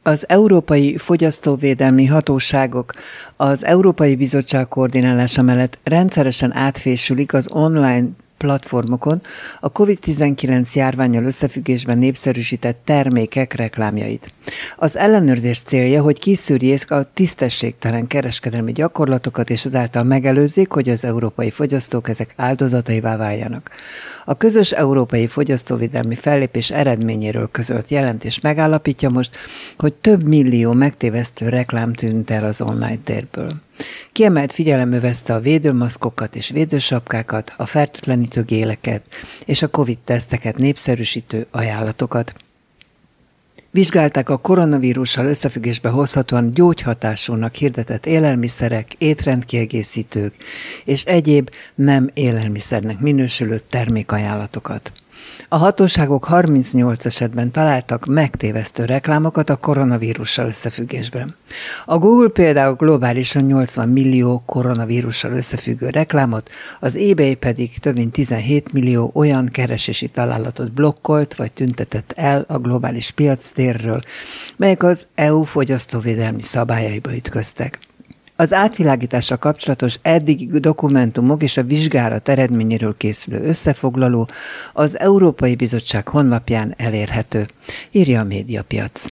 Az Európai Fogyasztóvédelmi Hatóságok az Európai Bizottság koordinálása mellett rendszeresen átfésülik az online platformokon a COVID-19 járvánnyal összefüggésben népszerűsített termékek reklámjait. Az ellenőrzés célja, hogy kiszűrjék a tisztességtelen kereskedelmi gyakorlatokat, és azáltal megelőzzék, hogy az európai fogyasztók ezek áldozataivá váljanak. A közös európai fogyasztóvédelmi fellépés eredményéről közölt jelentés megállapítja most, hogy több millió megtévesztő reklám tűnt el az online térből. Kiemelt figyelem övezte a védőmaszkokat és védősapkákat, a fertőtlenítő géleket és a COVID-teszteket népszerűsítő ajánlatokat. Vizsgálták a koronavírussal összefüggésbe hozhatóan gyógyhatásúnak hirdetett élelmiszerek, étrendkiegészítők és egyéb nem élelmiszernek minősülő termékajánlatokat. A hatóságok 38 esetben találtak megtévesztő reklámokat a koronavírussal összefüggésben. A Google például globálisan 80 millió koronavírussal összefüggő reklámot, az eBay pedig több mint 17 millió olyan keresési találatot blokkolt vagy tüntetett el a globális piactérről, melyek az EU fogyasztóvédelmi szabályaiba ütköztek. Az átvilágítással kapcsolatos eddigi dokumentumok és a vizsgálat eredményéről készülő összefoglaló az Európai Bizottság honlapján elérhető, írja a Médiapiac.